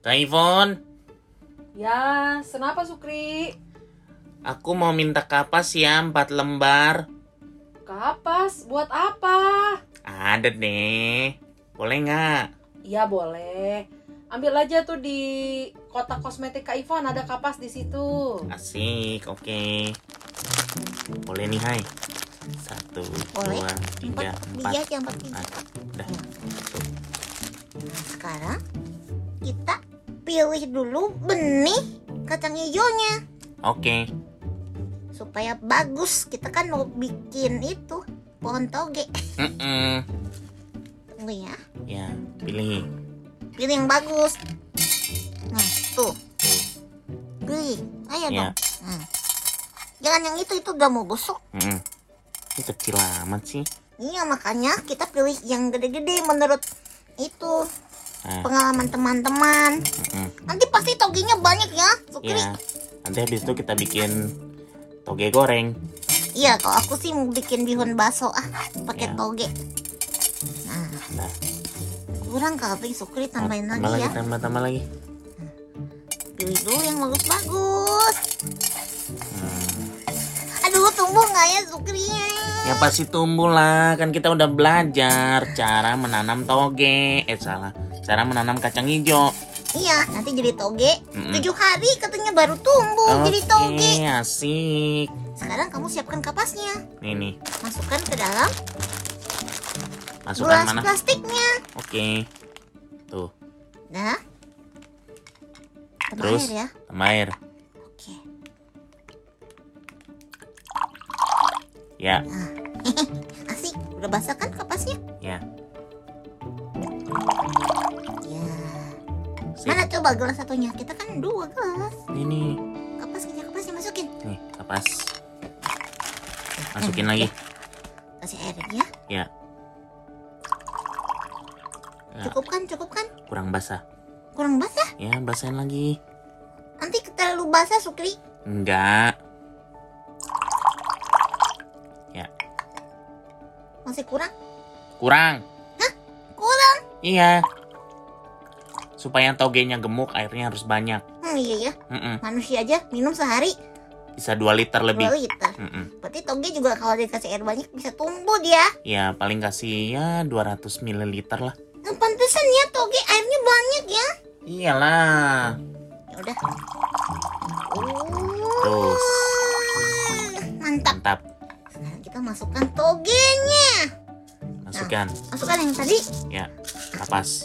Kak Ivon, Ya, kenapa Sukri? aku mau minta kapas ya 4 lembar. Kapas, buat apa? Ada deh, boleh nggak? Iya boleh. Ambil aja tuh di kotak kosmetik Kak Ivan, ada kapas di situ. Asik, oke. Boleh nih, Hai. 1, Boleh. 2, 3, 4. Bias yang 4 biji. Udah. Nah, sekarang kita pilih dulu benih kacang hijaunya Oke. supaya bagus. Kita kan mau bikin itu pohon toge. Tunggu ya. Ya, pilih. Pilih yang bagus. Nah, tuh. Pilih. Ayo Ya. dong. Jangan yang itu udah mau busuk. Ini kecil amat sih. Iya, makanya kita pilih yang gede-gede menurut itu pengalaman teman-teman. Nanti pasti togenya banyak ya, Sukri. Ya. Nanti habis itu kita bikin toge goreng. Iya, kalau aku sih mau bikin bihun bakso pakai Ya. toge. Nah, Kurang kali, Sukri, tambahin tambah lagi ya. tambah lagi. Pilih dulu yang bagus-bagus. Aduh, tumbuh nggak ya, Sukri? Ya pasti tumbuh lah, kan kita udah belajar cara menanam toge. Cara menanam kacang hijau. Iya, nanti jadi toge. 7 hari katanya baru tumbuh jadi toge. Oke, asik. Sekarang kamu siapkan kapasnya. Nih, Masukkan ke dalam masukkan gelas mana? plastiknya. Oke. Tuh, Nah, tambah terus air ya. tambah air. Oke. Ya, Asik, udah basah kan kapasnya? ya. Ya. Sip. Mana coba gelas satunya? Kita kan 2 gelas. Ini Kapasnya masukin. nih, kapas. Masukin lagi. Kasih air ya. Ya. Ya, Cukup kan? kurang basah. Kurang basah? Ya, basahin lagi. Nanti terlalu basah, Sukri. Enggak. Ya, Masih kurang? kurang. Kurang? Iya. Supaya togenya gemuk, airnya harus banyak. Iya ya. Mm-mm. Manusia aja minum sehari Bisa 2 liter 2 lebih. liter. Mm-mm. Berarti toge juga kalau dikasih air banyak bisa tumbuh dia. Ya, paling kasih ya 200 ml lah. Nah, pantesan ya toge airnya banyak ya. Iyalah. Ya udah. Terus. Mantap. Mantap. Sekarang kita masukkan togenya. Masukkan. Masukkan yang tadi. Ya, kapas.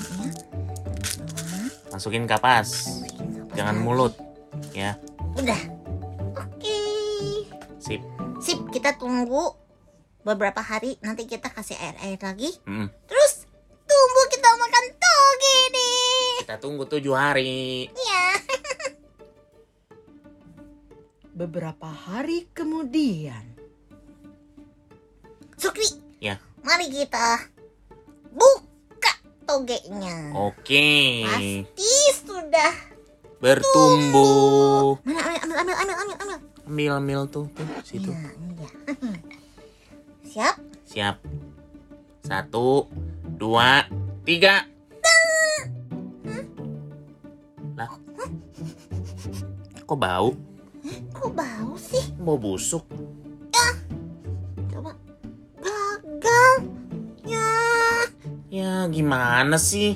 Masukin kapas. Jangan mulut. Ya, Udah. Oke. sip. Sip, kita tunggu beberapa hari. Nanti kita kasih air lagi. Mm. Terus tumbuh kita makan toge deh. Kita tunggu 7 hari. Ya. Beberapa hari kemudian. Sukri, Ya, mari kita buka togenya. oke. Pasti sudah. Bertumbuh. Mana ambil. Ambil tuh situ. Ya, ini dia. Siap? Siap. 1, 2, 3. Lah. Kok bau? Kok bau sih? Bau busuk. Coba. Gagal. Ya. Ya, gimana sih?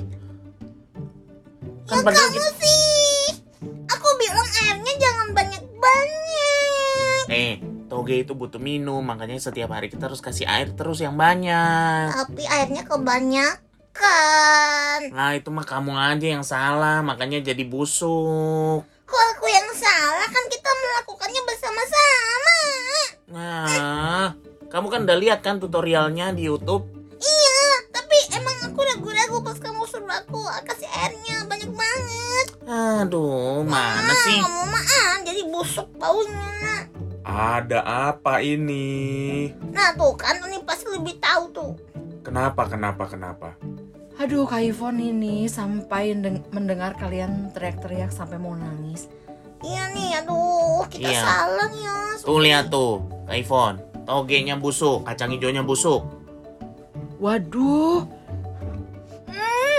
Ya Kan padahal kamu sih. Aku bilang airnya jangan banyak-banyak. toge itu butuh minum, makanya setiap hari kita harus kasih air terus yang banyak. Tapi airnya kebanyakan. Nah, itu mah kamu aja yang salah, makanya jadi busuk. Kok aku yang salah? Kan kita melakukannya bersama-sama. Nah, kamu kan udah lihat kan tutorialnya di YouTube? Iya, tapi emang aku ragu-ragu pas kamu suruh aku kasih airnya banyak banget. Aduh, mana sih? Kamu mah jadi busuk baunya. Ada apa ini? Nah tuh kan, ini pasti lebih tahu tuh. Kenapa? Aduh, Kak Ivon ini sampai mendengar kalian teriak-teriak sampai mau nangis. Iya nih, aduh, kita Iya. salah ya. Tuh lihat tuh, Kak Ivon, togenya busuk, kacang hijaunya busuk. Waduh,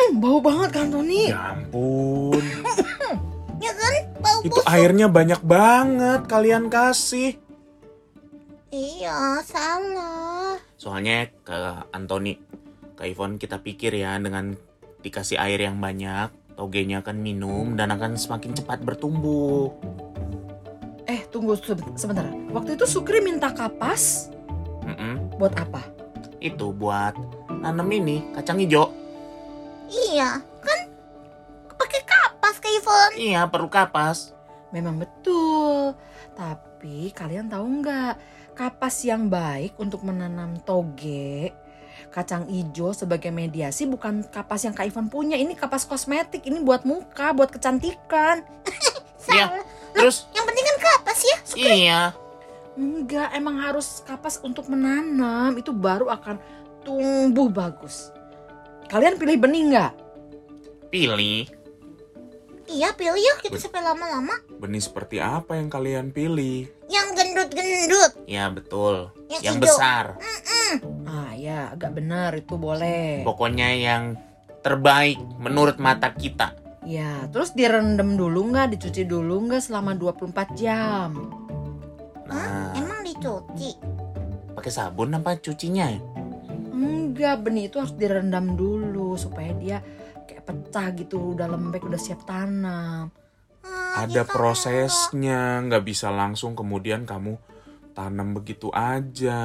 Bau banget kan Tony? Ya ampun. Ya kan? Bau Itu busuk. airnya banyak banget kalian kasih. Iya, salah. Soalnya ke Anthony, ke Ivon kita pikir ya dengan dikasih air yang banyak, togenya akan minum dan akan semakin cepat bertumbuh. Tunggu sebentar. Waktu itu Sukri minta kapas buat apa? Itu buat nanam ini kacang hijau. Iya, kan pakai kapas Kak Ivon. Iya, perlu kapas. Memang betul. Tapi kalian tahu nggak, kapas yang baik untuk menanam toge, kacang hijau sebagai mediasi bukan kapas yang Kak Ivon punya. Ini kapas kosmetik, ini buat muka, buat kecantikan. Iya. Terus Yang penting kan kapas ya. iya. Enggak, emang harus kapas untuk menanam. Itu baru akan tumbuh bagus. Kalian pilih benih nggak? Pilih. Iya, pilih ya kita sampai lama-lama. Benih seperti apa yang kalian pilih? Yang gendut-gendut. Ya betul. Yang Yang hijau. besar. Ah ya, agak benar itu boleh. Pokoknya yang terbaik menurut mata kita. Ya, terus direndam dulu nggak, dicuci dulu nggak selama 24 jam. Nah, Emang dicuci. pakai sabun apa cucinya? Enggak, benih itu harus direndam dulu supaya dia kayak pecah gitu, udah lembek, udah siap tanam. Ada prosesnya, nggak bisa langsung kemudian kamu tanam begitu aja.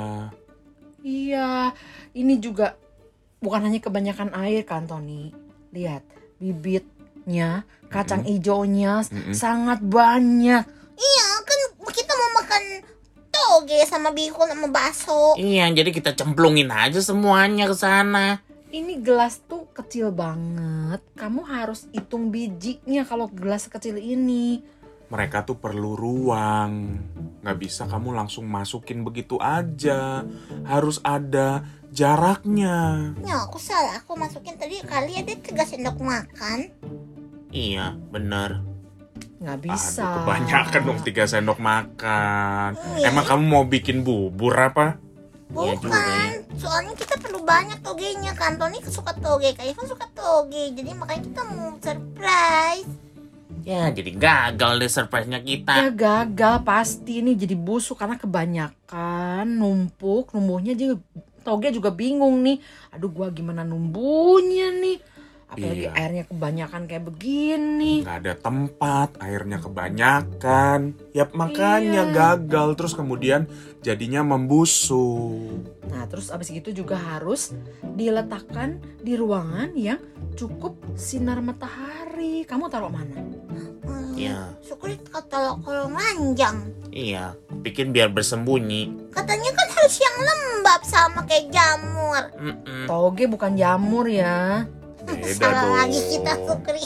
Iya, ini juga bukan hanya kebanyakan air kan Tony. Lihat, bibitnya, kacang hijaunya sangat banyak. Iya, kan kita mau makan toge sama bihun sama bakso. Iya, jadi kita cemplungin aja semuanya ke sana. Ini gelas tuh kecil banget. Kamu harus hitung bijinya kalau gelas kecil ini. Mereka tuh perlu ruang. Nggak bisa kamu langsung masukin begitu aja. Harus ada jaraknya. Ya, aku salah. Aku masukin tadi kali ada 3 sendok makan. Iya, bener. Nggak bisa. Aduh, kebanyakan dong 3 sendok makan. Iya. Emang kamu mau bikin bubur apa? Iya juga ya. Bukan, soalnya kita perlu banyak togenya kan. Tony suka toge, Kak Ivan suka toge. Jadi makanya kita mau surprise. Ya, jadi gagal deh surprise-nya Ya kita. gagal pasti ini jadi busuk karena kebanyakan numbuhnya juga toge juga bingung nih. Aduh, gua gimana numbuhnya nih? Apalagi Iya. airnya kebanyakan kayak begini. Nggak ada tempat, airnya kebanyakan. Ya makanya Iya. gagal. Terus kemudian jadinya membusuk. Nah, terus abis itu juga harus diletakkan di ruangan yang cukup sinar matahari. Kamu taruh mana? Iya. Syukur kalau ranjang. Iya, bikin biar bersembunyi. Katanya kan harus yang lembab sama kayak jamur. Toge bukan jamur ya. Beda Salah dong. lagi kita Sukri.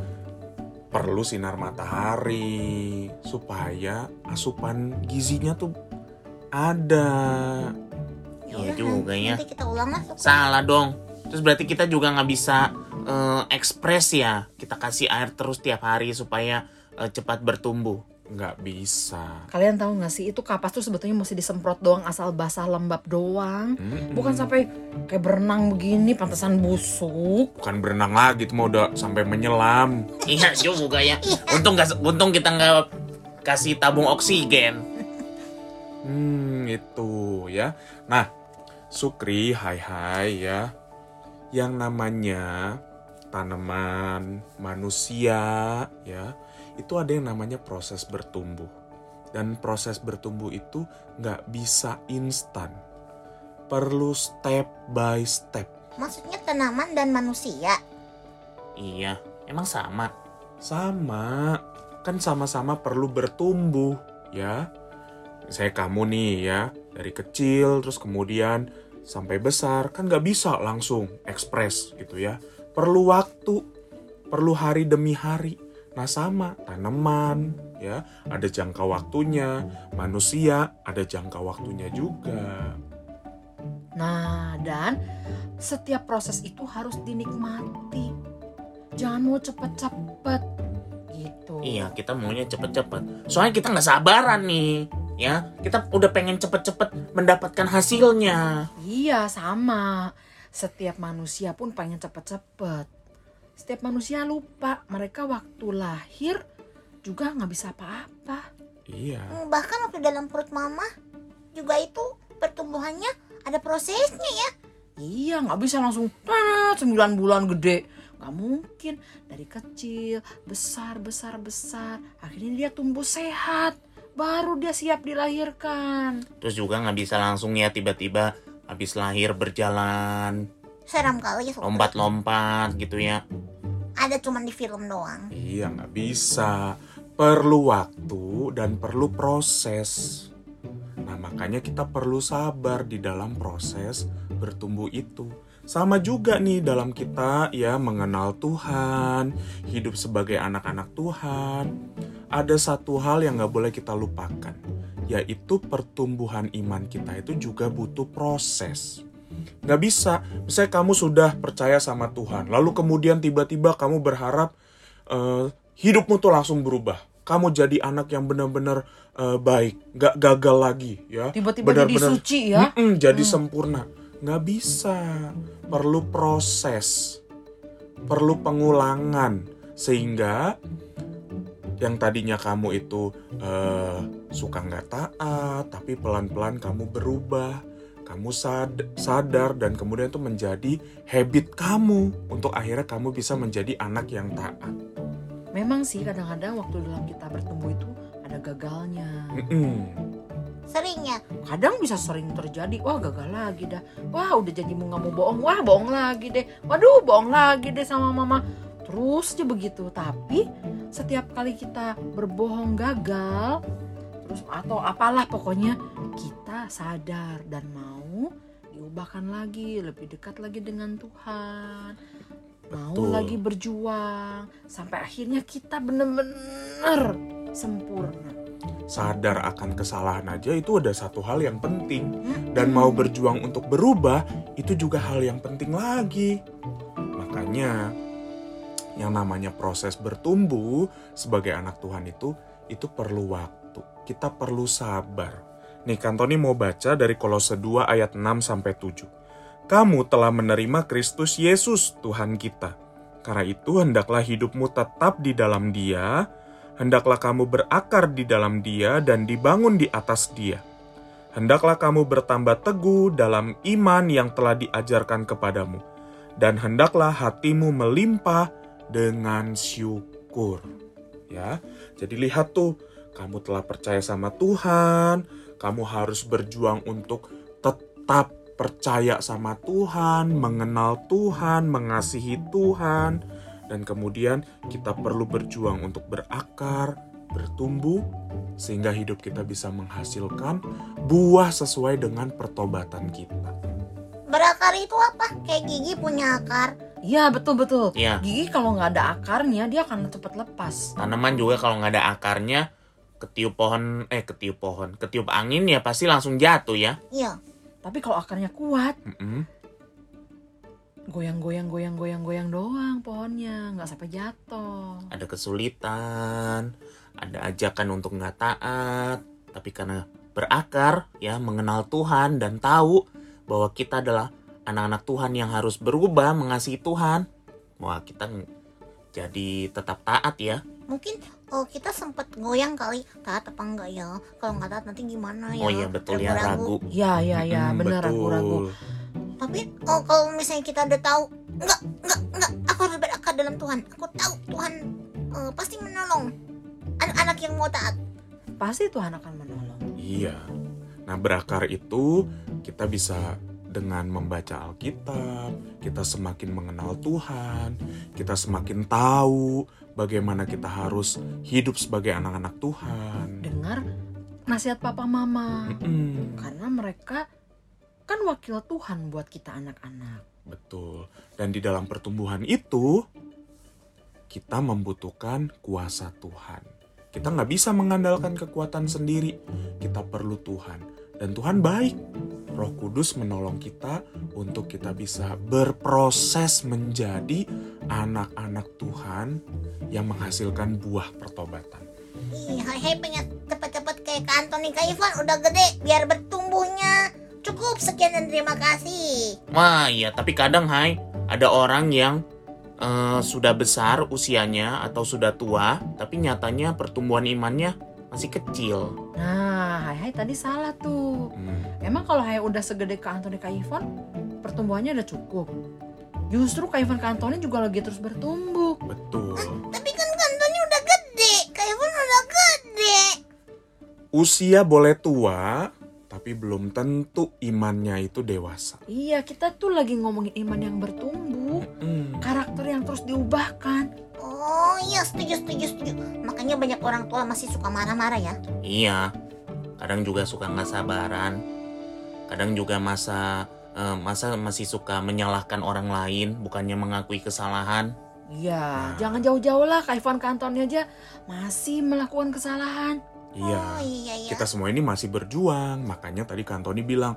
Perlu sinar matahari supaya asupan gizinya tuh ada. Iya juga ya. Nanti kita ulang lah Sukri. Salah dong. Terus berarti kita juga nggak bisa ekspres ya. Kita kasih air terus tiap hari supaya cepat bertumbuh. Nggak bisa. Kalian tahu nggak sih itu kapas tuh sebetulnya mesti disemprot doang asal basah lembab doang. Bukan sampai kayak berenang begini pantesan busuk. Bukan berenang lagi tuh mau udah sampai menyelam. Iya juga ya. Untung kita nggak kasih tabung oksigen. Itu ya. Nah, Sukri, hai ya. Yang namanya tanaman, manusia ya, itu ada yang namanya proses bertumbuh. Dan proses bertumbuh itu nggak bisa instan. Perlu step by step. Maksudnya tanaman dan manusia. Iya, emang sama. Sama, kan sama-sama perlu bertumbuh ya. Saya kamu nih ya, dari kecil terus kemudian sampai besar, kan nggak bisa langsung ekspres gitu ya. Perlu waktu, perlu hari demi hari. Nah sama, tanaman ya, ada jangka waktunya. Manusia ada jangka waktunya juga. Nah, dan setiap proses itu harus dinikmati. Jangan mau cepet-cepet gitu. Iya, kita maunya cepet-cepet. Soalnya kita nggak sabaran nih. Ya, kita udah pengen cepet-cepet mendapatkan hasilnya. Iya, sama. Setiap manusia pun pengen cepet-cepet. setiap manusia lupa mereka waktu lahir juga nggak bisa apa-apa. Iya. Bahkan waktu dalam perut mama juga itu pertumbuhannya ada prosesnya ya. Iya, nggak bisa langsung 9 bulan gede. Nggak mungkin. Dari kecil, besar. Akhirnya dia tumbuh sehat. Baru dia siap dilahirkan. Terus juga nggak bisa langsung ya tiba-tiba habis lahir berjalan, Seram kali ya. lompat-lompat gitu ya. Ada cuman di film doang. Iya, nggak bisa. Perlu waktu dan perlu proses. Nah, makanya kita perlu sabar di dalam proses bertumbuh itu. Sama juga nih dalam kita ya mengenal Tuhan, hidup sebagai anak-anak Tuhan. Ada satu hal yang gak boleh kita lupakan, yaitu pertumbuhan iman kita itu juga butuh proses. Gak bisa, misalnya kamu sudah percaya sama Tuhan, lalu kemudian tiba-tiba kamu berharap hidupmu tuh langsung berubah. Kamu jadi anak yang benar-benar baik, gak gagal lagi ya. Tiba-tiba jadi suci ya. Jadi sempurna. Gak bisa, perlu proses, perlu pengulangan. Sehingga yang tadinya kamu itu suka gak taat, tapi pelan-pelan kamu berubah. Kamu sadar dan kemudian itu menjadi habit kamu. Untuk akhirnya kamu bisa menjadi anak yang taat. Memang sih kadang-kadang waktu dalam kita bertumbuh itu ada gagalnya. Sering ya. Kadang bisa sering terjadi, wah gagal lagi dah. Wah udah jadi nggak mau bohong, wah bohong lagi deh. Waduh bohong lagi deh sama mama. Terus aja begitu. Tapi setiap kali kita berbohong gagal, terus atau apalah pokoknya kita sadar dan mau diubahkan lagi, lebih dekat lagi dengan Tuhan. Mau Betul. lagi berjuang sampai akhirnya kita benar-benar sempurna. Sadar akan kesalahan aja itu ada satu hal yang penting. Dan mau berjuang untuk berubah itu juga hal yang penting lagi. Makanya yang namanya proses bertumbuh sebagai anak Tuhan itu perlu waktu. Kita perlu sabar. Nih Kantoni mau baca dari Kolose 2 ayat 6-7. Kamu telah menerima Kristus Yesus Tuhan kita. Karena itu hendaklah hidupmu tetap di dalam Dia, hendaklah kamu berakar di dalam Dia dan dibangun di atas Dia. Hendaklah kamu bertambah teguh dalam iman yang telah diajarkan kepadamu, dan hendaklah hatimu melimpah dengan syukur. Ya, jadi lihat tuh, kamu telah percaya sama Tuhan, kamu harus berjuang untuk tetap percaya sama Tuhan, mengenal Tuhan, mengasihi Tuhan, dan kemudian kita perlu berjuang untuk berakar, bertumbuh, sehingga hidup kita bisa menghasilkan buah sesuai dengan pertobatan kita. Berakar itu apa? Kayak gigi punya akar. Iya betul-betul. Iya. Gigi kalau nggak ada akarnya dia akan cepat lepas. Tanaman juga kalau nggak ada akarnya, ketiup angin ya pasti langsung jatuh ya. Iya. Tapi kalau akarnya kuat, goyang doang pohonnya, nggak sampai jatuh. Ada kesulitan, ada ajakan untuk nggak taat, tapi karena berakar ya, mengenal Tuhan dan tahu bahwa kita adalah anak-anak Tuhan yang harus berubah, mengasihi Tuhan, wah kita jadi tetap taat ya. Mungkin kita sempat goyang kali, taat apa enggak ya? Kalau nggak taat nanti gimana ya? Oh iya betul ya, ragu. Iya, benar ragu-ragu. Tapi kalau misalnya kita udah tahu, enggak, aku harus berakar dalam Tuhan. Aku tahu Tuhan pasti menolong anak-anak yang mau taat. Pasti Tuhan akan menolong. Iya. Nah, berakar itu kita bisa dengan membaca Alkitab, kita semakin mengenal Tuhan, kita semakin tahu bagaimana kita harus hidup sebagai anak-anak Tuhan. Dengar nasihat papa mama. Karena mereka kan wakil Tuhan buat kita anak-anak. Betul. Dan di dalam pertumbuhan itu, kita membutuhkan kuasa Tuhan. Kita nggak bisa mengandalkan kekuatan sendiri. Kita perlu Tuhan. Dan Tuhan baik. Roh Kudus menolong kita untuk kita bisa berproses menjadi anak-anak Tuhan yang menghasilkan buah pertobatan. Hai pengen cepet-cepet kayak Kak Antoni, Kak Ivan udah gede biar bertumbuhnya. Cukup sekian dan terima kasih. Wah iya, tapi kadang ada orang yang sudah besar usianya atau sudah tua, tapi nyatanya pertumbuhan imannya masih kecil. Nah, Hai tadi salah tuh. Emang kalau Hai udah segede Kak Antoni Kak Ivan, pertumbuhannya udah cukup. Justru Kak Ivan Kak Antoni juga lagi terus bertumbuh. Betul. Tapi kan Kantoni udah gede, Kak Ivan udah gede. Usia boleh tua, tapi belum tentu imannya itu dewasa. Iya, kita tuh lagi ngomongin iman yang bertumbuh, karakter yang terus diubahkan. Oh iya, setuju. Makanya banyak orang tua masih suka marah-marah ya. Iya, kadang juga suka nggak sabaran. Kadang juga masa masih suka menyalahkan orang lain, bukannya mengakui kesalahan. Iya, jangan jauh-jauh lah, Kak Ivan Kak Antoni aja masih melakukan kesalahan. Iya. Oh iya ya. Kita semua ini masih berjuang, makanya tadi Kak Antoni bilang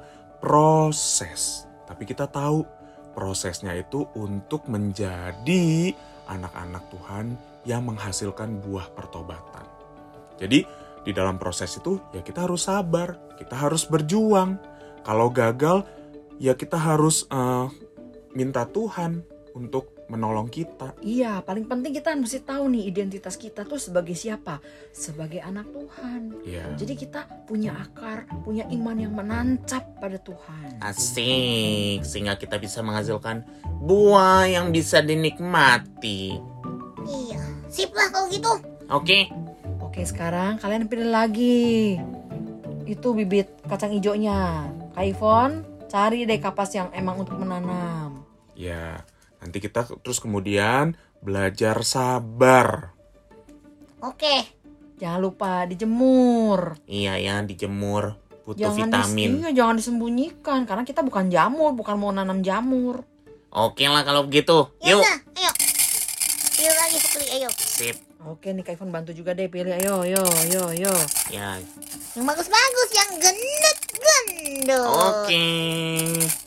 proses. Tapi kita tahu prosesnya itu untuk menjadi anak-anak Tuhan yang menghasilkan buah pertobatan. Jadi di dalam proses itu ya kita harus sabar, kita harus berjuang. Kalau gagal ya kita harus minta Tuhan untuk menolong kita. Iya, paling penting kita mesti tahu nih identitas kita tuh sebagai siapa? Sebagai anak Tuhan. Ya. Jadi kita punya akar, punya iman yang menancap pada Tuhan. Asik, sehingga kita bisa menghasilkan buah yang bisa dinikmati. Iya, sip lah kalau gitu. Oke, Oke, sekarang kalian pilih lagi. Itu bibit kacang hijaunya. Kak Ivon, cari deh kapas yang emang untuk menanam. Ya, nanti kita terus kemudian belajar sabar. Oke. Jangan lupa dijemur. iya ya, dijemur, butuh Jangan vitamin. jangan disembunyikan karena kita bukan jamur, bukan mau nanam jamur. Oke lah kalau begitu. Ya Yuk. udah, ayo. Pilih lagi Fikri, ayo. Sip. Oke nih Kak Ivon bantu juga deh pilih. Ayo. Ya. Yang bagus-bagus, yang gendut-gendut. Oke.